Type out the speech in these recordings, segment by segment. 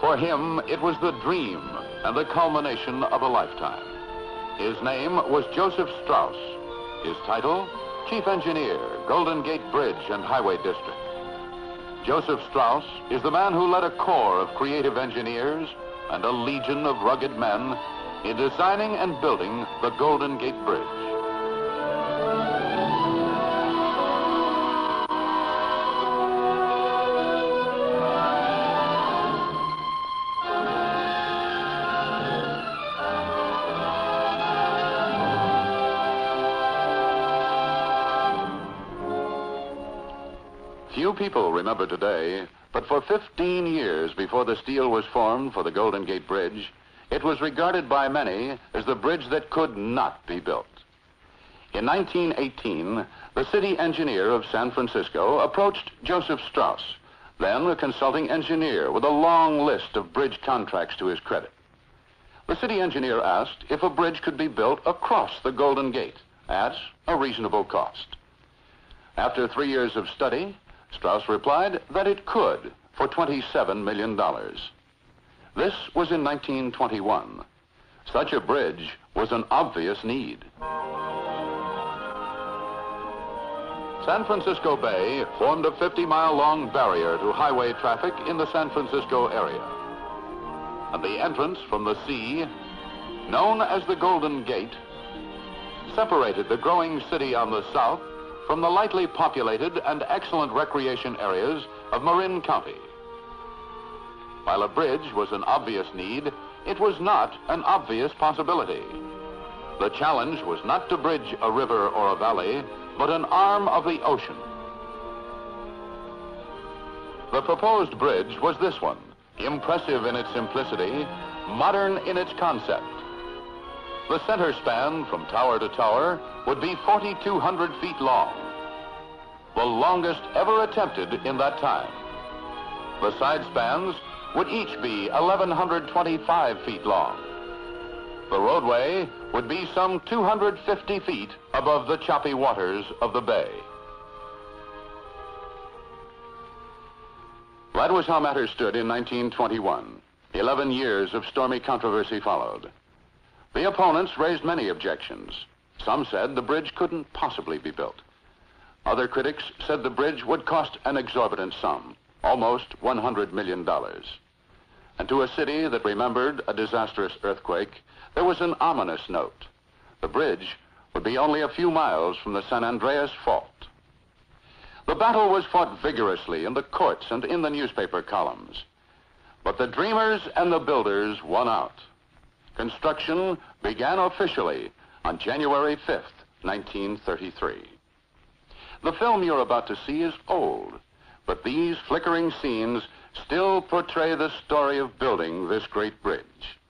For him, it was the dream and the culmination of a lifetime. His name was Joseph Strauss. His title, Chief Engineer, Golden Gate Bridge and Highway District. Joseph Strauss is the man who led a corps of creative engineers and a legion of rugged men in designing and building the Golden Gate Bridge. Few people remember today, but for 15 years before the steel was formed for the Golden Gate Bridge, it was regarded by many as the bridge that could not be built. In 1918, the city engineer of San Francisco approached Joseph Strauss, then a consulting engineer with a long list of bridge contracts to his credit. The city engineer asked if a bridge could be built across the Golden Gate at a reasonable cost. After 3 years of study, Strauss replied that it could for $27 million. This was in 1921. Such a bridge was an obvious need. San Francisco Bay formed a 50-mile-long barrier to highway traffic in the San Francisco area. And the entrance from the sea, known as the Golden Gate, separated the growing city on the south from the lightly populated and excellent recreation areas of Marin County. While a bridge was an obvious need, it was not an obvious possibility. The challenge was not to bridge a river or a valley, but an arm of the ocean. The proposed bridge was this one, impressive in its simplicity, modern in its concept. The center span from tower to tower would be 4,200 feet long, the longest ever attempted in that time. The side spans would each be 1,125 feet long. The roadway would be some 250 feet above the choppy waters of the bay. That was how matters stood in 1921. 11 years of stormy controversy followed. The opponents raised many objections. Some said the bridge couldn't possibly be built. Other critics said the bridge would cost an exorbitant sum, almost $100 million. And to a city that remembered a disastrous earthquake, there was an ominous note. The bridge would be only a few miles from the San Andreas Fault. The battle was fought vigorously in the courts and in the newspaper columns. But the dreamers and the builders won out. Construction began officially on January 5th, 1933. The film you're about to see is old, but these flickering scenes still portray the story of building this great bridge.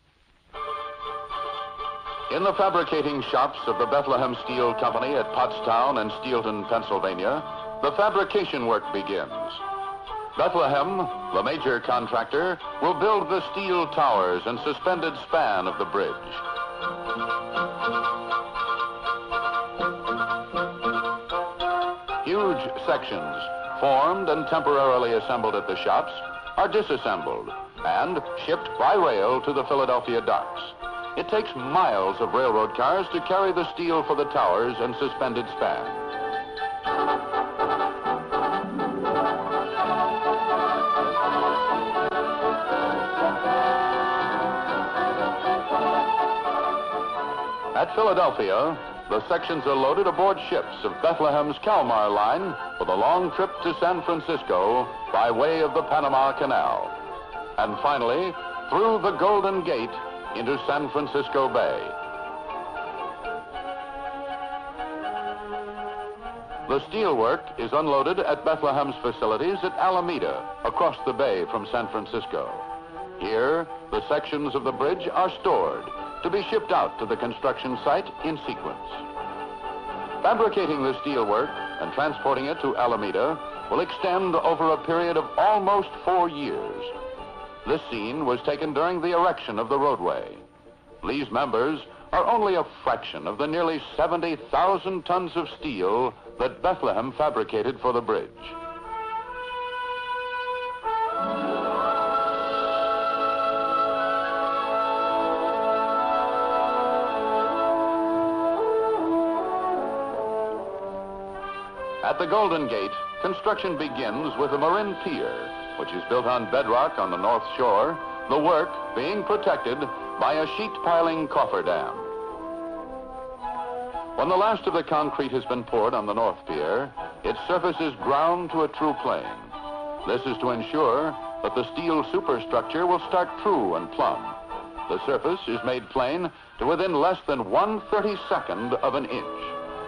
In the fabricating shops of the Bethlehem Steel Company at Pottstown and Steelton, Pennsylvania, the fabrication work begins. Bethlehem, the major contractor, will build the steel towers and suspended span of the bridge. Huge sections, formed and temporarily assembled at the shops, are disassembled and shipped by rail to the Philadelphia docks. It takes miles of railroad cars to carry the steel for the towers and suspended span. At Philadelphia, the sections are loaded aboard ships of Bethlehem's Kalmar Line for the long trip to San Francisco by way of the Panama Canal. And finally, through the Golden Gate into San Francisco Bay. The steelwork is unloaded at Bethlehem's facilities at Alameda, across the bay from San Francisco. Here, the sections of the bridge are stored to be shipped out to the construction site in sequence. Fabricating the steelwork and transporting it to Alameda will extend over a period of almost 4 years. This scene was taken during the erection of the roadway. These members are only a fraction of the nearly 70,000 tons of steel that Bethlehem fabricated for the bridge. At the Golden Gate, construction begins with the Marin Pier, which is built on bedrock on the north shore, the work being protected by a sheet piling cofferdam. When the last of the concrete has been poured on the North Pier, its surface is ground to a true plane. This is to ensure that the steel superstructure will start true and plumb. The surface is made plain to within less than 1/32nd of an inch.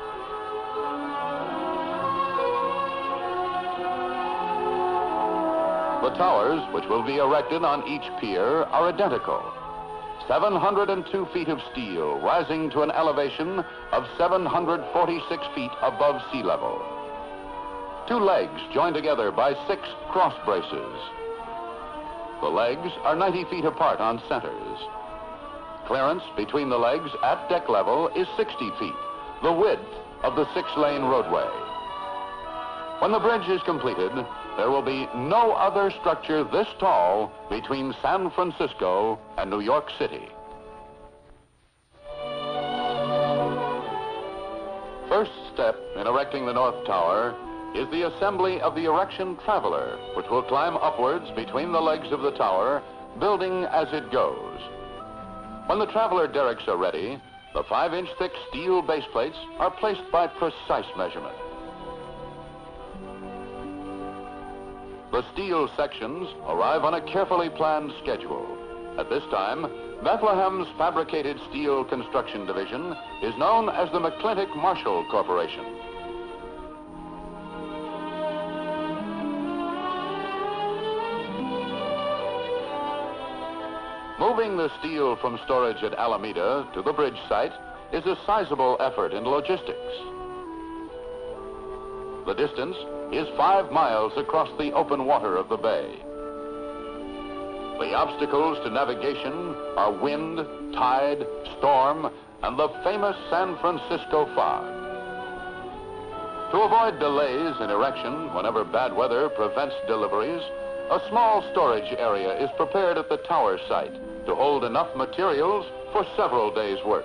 The towers, which will be erected on each pier, are identical. 702 feet of steel rising to an elevation of 746 feet above sea level. 2 legs joined together by 6 cross braces. The legs are 90 feet apart on centers. Clearance between the legs at deck level is 60 feet, the width of the 6-lane roadway. When the bridge is completed, there will be no other structure this tall between San Francisco and New York City. First step in erecting the North Tower is the assembly of the erection traveler, which will climb upwards between the legs of the tower, building as it goes. When the traveler derricks are ready, the 5-inch thick steel base plates are placed by precise measurement. The steel sections arrive on a carefully planned schedule. At this time, Bethlehem's Fabricated Steel Construction Division is known as the McClintock Marshall Corporation. Moving the steel from storage at Alameda to the bridge site is a sizable effort in logistics. The distance is 5 miles across the open water of the bay. The obstacles to navigation are wind, tide, storm, and the famous San Francisco fog. To avoid delays in erection whenever bad weather prevents deliveries, a small storage area is prepared at the tower site to hold enough materials for several days' work.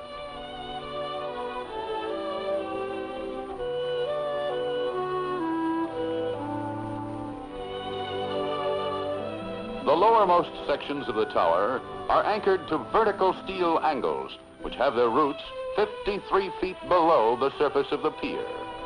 The lowermost sections of the tower are anchored to vertical steel angles, which have their roots 53 feet below the surface of the pier.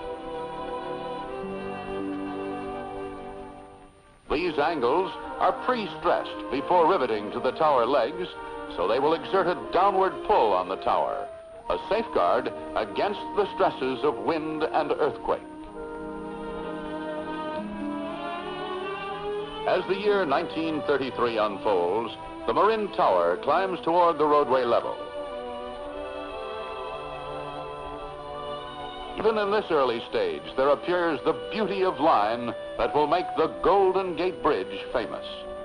These angles are pre-stressed before riveting to the tower legs, so they will exert a downward pull on the tower, a safeguard against the stresses of wind and earthquake. As the year 1933 unfolds, the Marin Tower climbs toward the roadway level. Even in this early stage, there appears the beauty of line that will make the Golden Gate Bridge famous.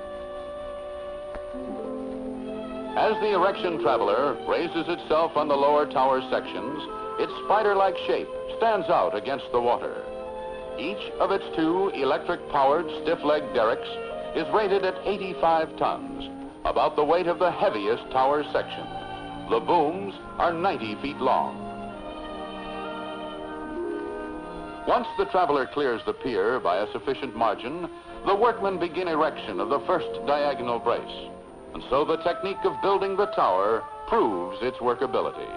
As the erection traveler raises itself on the lower tower sections, its spider-like shape stands out against the water. Each of its 2 electric-powered stiff-leg derricks is rated at 85 tons, about the weight of the heaviest tower section. The booms are 90 feet long. Once the traveler clears the pier by a sufficient margin, the workmen begin erection of the first diagonal brace. And so the technique of building the tower proves its workability.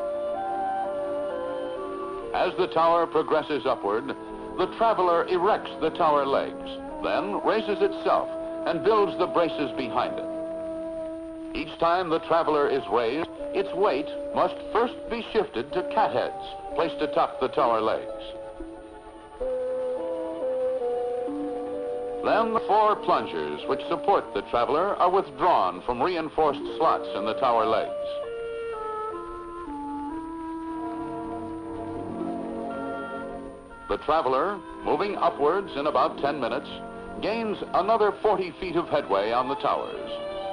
As the tower progresses upward, the traveler erects the tower legs, then raises itself and builds the braces behind it. Each time the traveler is raised, its weight must first be shifted to catheads placed atop the tower legs. Then the 4 plungers which support the traveler are withdrawn from reinforced slots in the tower legs. The traveler, moving upwards in about 10 minutes, gains another 40 feet of headway on the towers.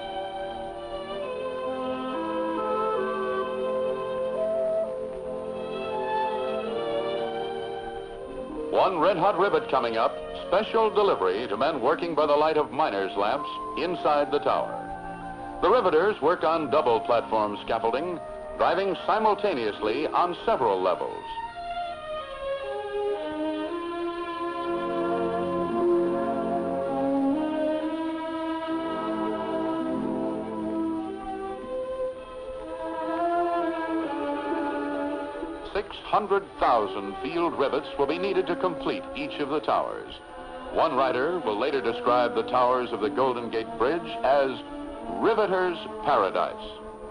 One red-hot rivet coming up, special delivery to men working by the light of miners' lamps inside the tower. The riveters work on double platform scaffolding, driving simultaneously on several levels. 600,000 field rivets will be needed to complete each of the towers. One writer will later describe the towers of the Golden Gate Bridge as riveter's paradise.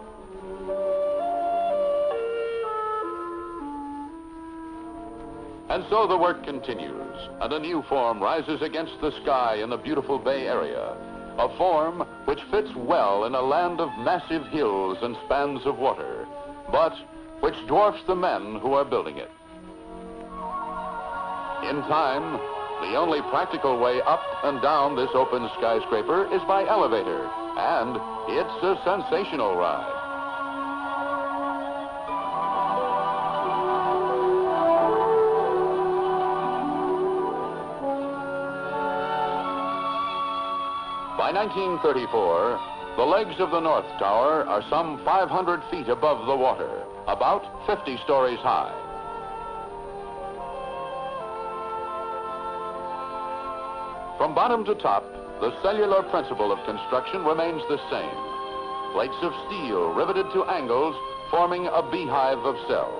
And so the work continues, and a new form rises against the sky in the beautiful Bay Area, a form which fits well in a land of massive hills and spans of water, but which dwarfs the men who are building it. In time, the only practical way up and down this open skyscraper is by elevator, and it's a sensational ride. By 1934, the legs of the North Tower are some 500 feet above the water, about 50 stories high. From bottom to top, the cellular principle of construction remains the same. Plates of steel riveted to angles, forming a beehive of cells.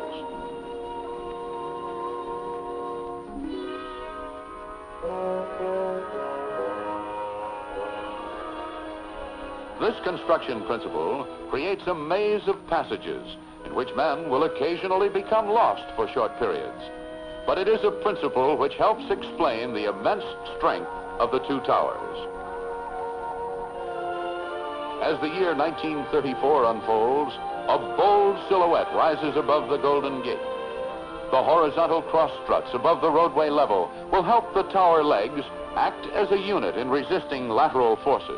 This construction principle creates a maze of passages in which men will occasionally become lost for short periods. But it is a principle which helps explain the immense strength of the two towers. As the year 1934 unfolds, a bold silhouette rises above the Golden Gate. The horizontal cross struts above the roadway level will help the tower legs act as a unit in resisting lateral forces.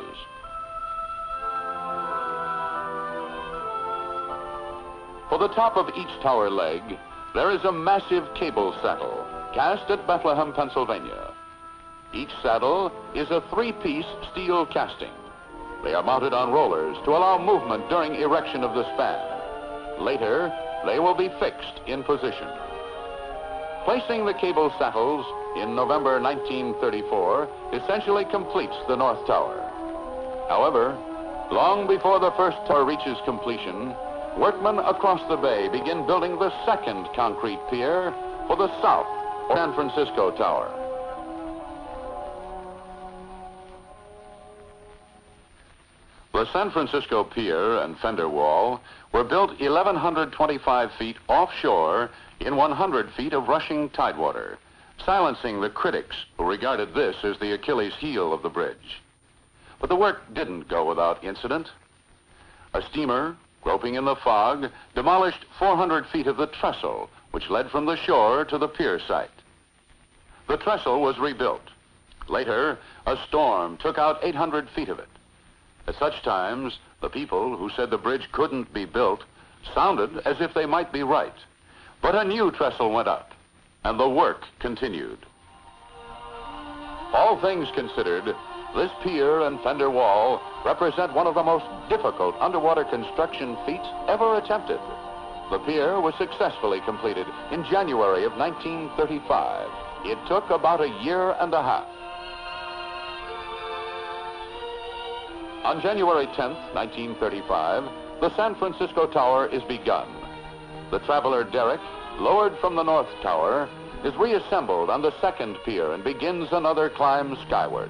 For the top of each tower leg, there is a massive cable saddle cast at Bethlehem, Pennsylvania. Each saddle is a three-piece steel casting. They are mounted on rollers to allow movement during erection of the span. Later, they will be fixed in position. Placing the cable saddles in November 1934 essentially completes the North Tower. However, long before the first tower reaches completion, workmen across the bay begin building the second concrete pier for the South San Francisco Tower. The San Francisco Pier and fender wall were built 1,125 feet offshore in 100 feet of rushing tidewater, silencing the critics who regarded this as the Achilles heel of the bridge. But the work didn't go without incident. A steamer, groping in the fog, demolished 400 feet of the trestle, which led from the shore to the pier site. The trestle was rebuilt. Later, a storm took out 800 feet of it. At such times, the people who said the bridge couldn't be built sounded as if they might be right. But a new trestle went up, and the work continued. All things considered, this pier and fender wall represent one of the most difficult underwater construction feats ever attempted. The pier was successfully completed in January of 1935. It took about a year and a half. On January 10th, 1935, the San Francisco Tower is begun. The traveler derrick, lowered from the North Tower, is reassembled on the second pier and begins another climb skyward.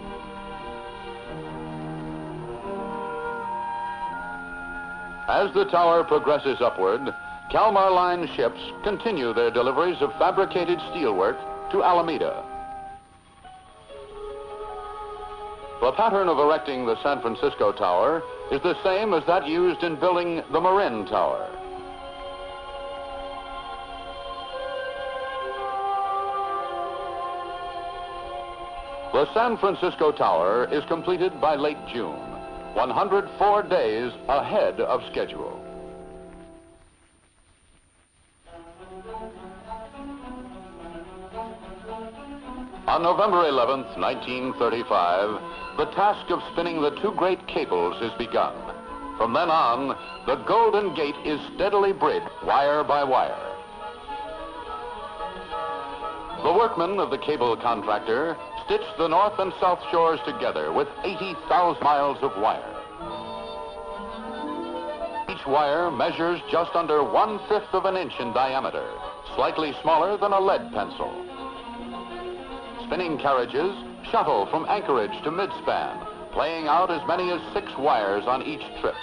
As the tower progresses upward, Kalmar Line ships continue their deliveries of fabricated steelwork to Alameda. The pattern of erecting the San Francisco Tower is the same as that used in building the Marin Tower. The San Francisco Tower is completed by late June, 104 days ahead of schedule. On November 11th, 1935, the task of spinning the two great cables is begun. From then on, the Golden Gate is steadily bridged, wire by wire. The workmen of the cable contractor stitched the north and south shores together with 80,000 miles of wire. Each wire measures just under 1/5 of an inch in diameter. slightly smaller than a lead pencil. Spinning carriages shuttle from anchorage to midspan, playing out as many as 6 wires on each trip.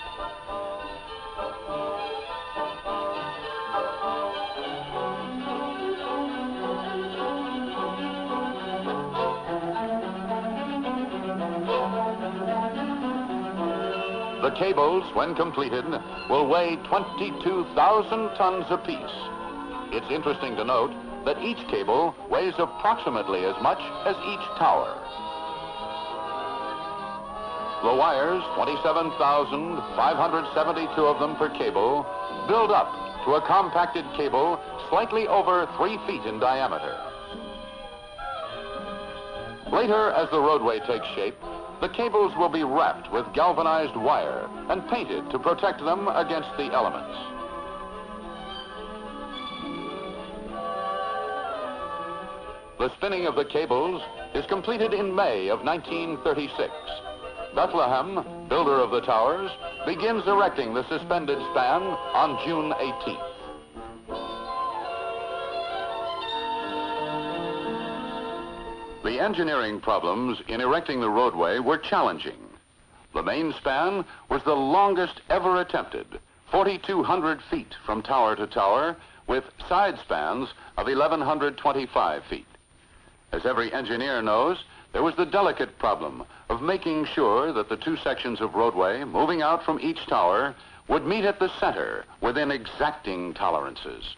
The cables, when completed, will weigh 22,000 tons apiece. It's interesting to note that each cable weighs approximately as much as each tower. The wires, 27,572 of them per cable, build up to a compacted cable slightly over 3 feet in diameter. Later, as the roadway takes shape, the cables will be wrapped with galvanized wire and painted to protect them against the elements. The spinning of the cables is completed in May of 1936. Bethlehem, builder of the towers, begins erecting the suspended span on June 18th. The engineering problems in erecting the roadway were challenging. The main span was the longest ever attempted, 4,200 feet from tower to tower, with side spans of 1,125 feet. As every engineer knows, there was the delicate problem of making sure that the 2 sections of roadway moving out from each tower would meet at the center within exacting tolerances.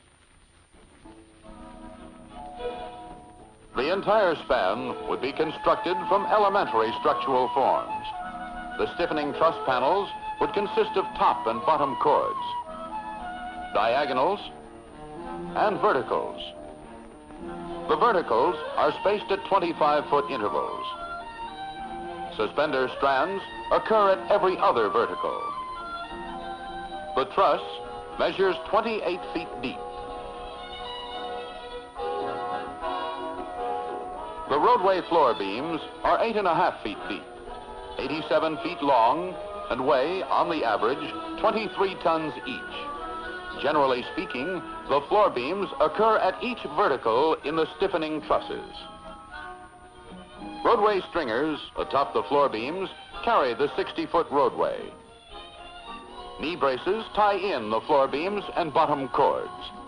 The entire span would be constructed from elementary structural forms. The stiffening truss panels would consist of top and bottom chords, diagonals, and verticals. The verticals are spaced at 25-foot intervals. Suspender strands occur at every other vertical. The truss measures 28 feet deep. The roadway floor beams are 8.5 feet deep, 87 feet long, and weigh, on the average, 23 tons each. Generally speaking, the floor beams occur at each vertical in the stiffening trusses. Roadway stringers atop the floor beams carry the 60-foot roadway. Knee braces tie in the floor beams and bottom chords.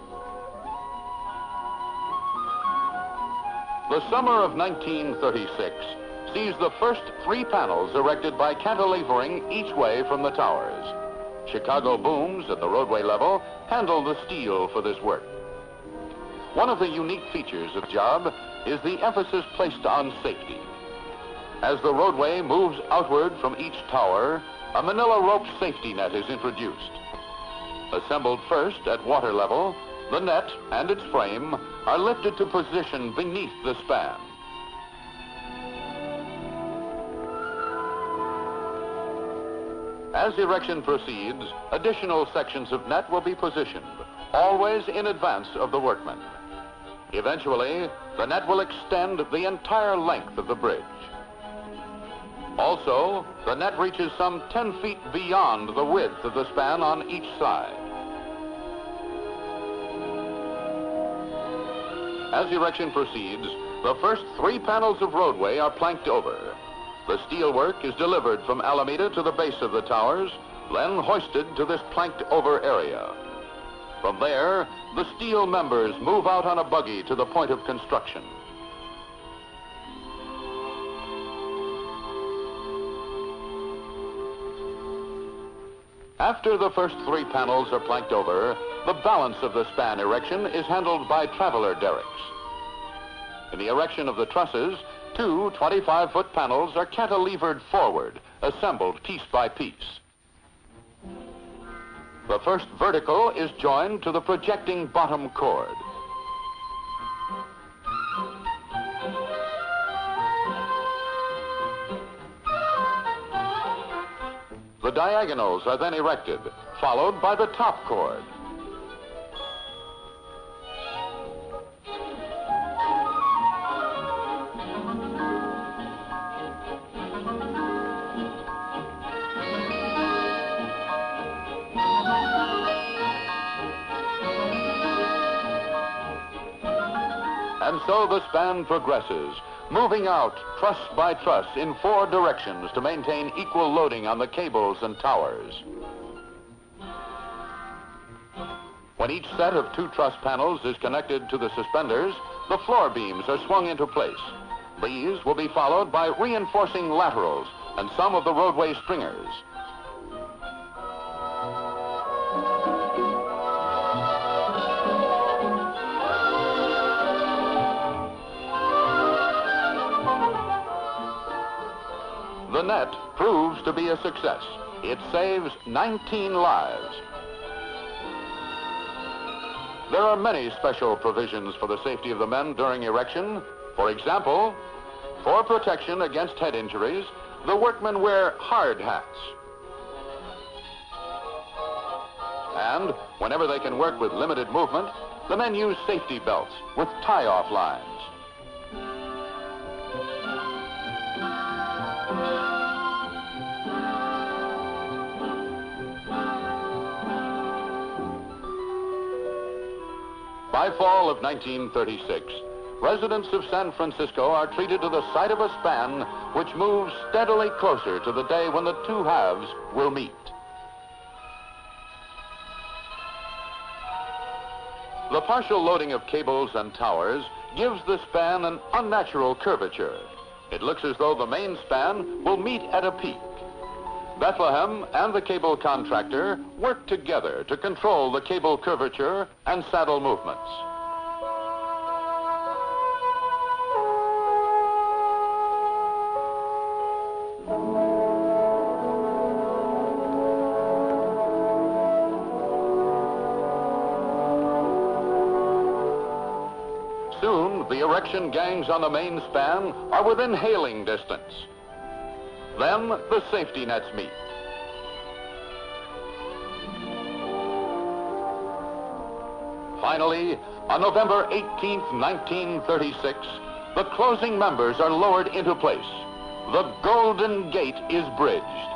The summer of 1936 sees the first 3 panels erected by cantilevering each way from the towers. Chicago booms at the roadway level handle the steel for this work. One of the unique features of the job is the emphasis placed on safety. As the roadway moves outward from each tower, a manila rope safety net is introduced. Assembled first at water level, the net and its frame are lifted to position beneath the span. As erection proceeds, additional sections of net will be positioned, always in advance of the workmen. Eventually, the net will extend the entire length of the bridge. Also, the net reaches some 10 feet beyond the width of the span on each side. As erection proceeds, the first 3 panels of roadway are planked over. The steelwork is delivered from Alameda to the base of the towers, then hoisted to this planked over area. From there, the steel members move out on a buggy to the point of construction. After the first 3 panels are planked over, the balance of the span erection is handled by traveler derricks. In the erection of the trusses, 2 25-foot panels are cantilevered forward, assembled piece by piece. The first vertical is joined to the projecting bottom chord. The diagonals are then erected, followed by the top chord. And so the span progresses, moving out truss by truss in 4 directions to maintain equal loading on the cables and towers. When each set of 2 truss panels is connected to the suspenders, the floor beams are swung into place. These will be followed by reinforcing laterals and some of the roadway stringers. The net proves to be a success. It saves 19 lives. There are many special provisions for the safety of the men during erection. For example, for protection against head injuries, the workmen wear hard hats. And whenever they can work with limited movement, the men use safety belts with tie-off lines. By fall of 1936, residents of San Francisco are treated to the sight of a span which moves steadily closer to the day when the 2 halves will meet. The partial loading of cables and towers gives the span an unnatural curvature. It looks as though the main span will meet at a peak. Bethlehem and the cable contractor work together to control the cable curvature and saddle movements. Soon, the erection gangs on the main span are within hailing distance. Then the safety nets meet. Finally, on November 18th, 1936, the closing members are lowered into place. The Golden Gate is bridged.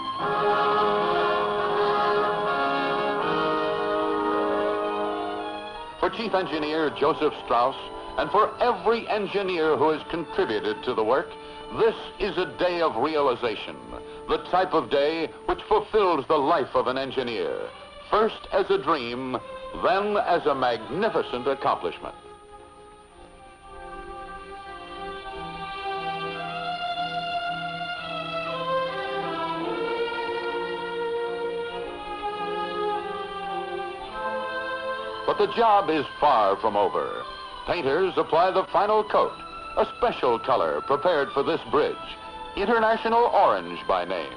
For Chief Engineer Joseph Strauss, and for every engineer who has contributed to the work, this is a day of realization, the type of day which fulfills the life of an engineer, first as a dream, then as a magnificent accomplishment. But the job is far from over. Painters apply the final coat, a special color prepared for this bridge, International Orange by name.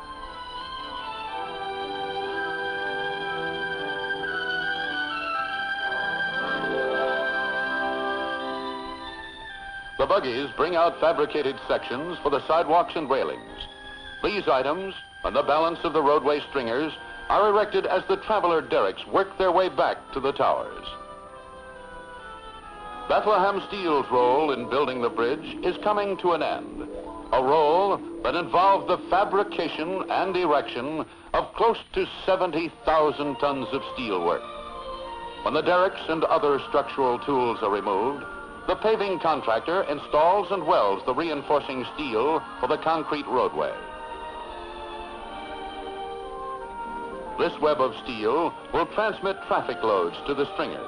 The buggies bring out fabricated sections for the sidewalks and railings. These items, and the balance of the roadway stringers, are erected as the traveler derricks work their way back to the towers. Bethlehem Steel's role in building the bridge is coming to an end, a role that involved the fabrication and erection of close to 70,000 tons of steel work. When the derricks and other structural tools are removed, the paving contractor installs and welds the reinforcing steel for the concrete roadway. This web of steel will transmit traffic loads to the stringers.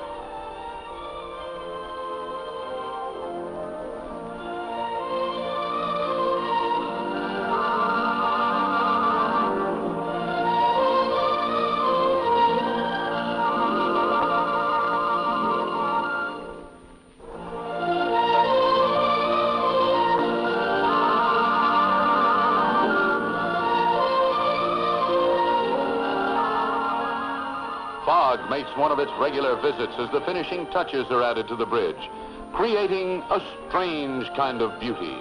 Fog makes one of its regular visits as the finishing touches are added to the bridge, creating a strange kind of beauty.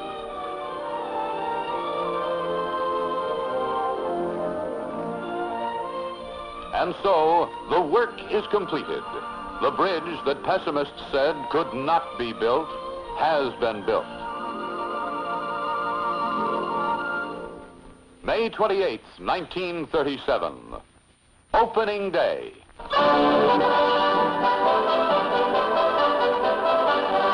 And so, the work is completed. The bridge that pessimists said could not be built has been built. May 28th, 1937. Opening day.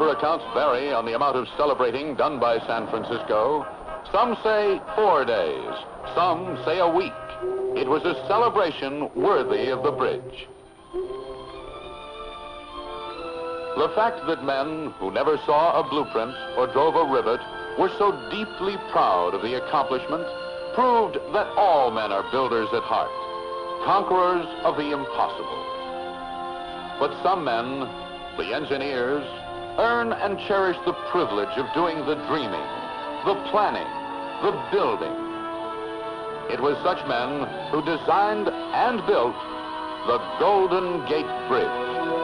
Newspaper accounts vary on the amount of celebrating done by San Francisco. Some say 4 days, some say a week. It was a celebration worthy of the bridge. The fact that men who never saw a blueprint or drove a rivet were so deeply proud of the accomplishment proved that all men are builders at heart, conquerors of the impossible. But some men, the engineers, earn and cherish the privilege of doing the dreaming, the planning, the building. It was such men who designed and built the Golden Gate Bridge.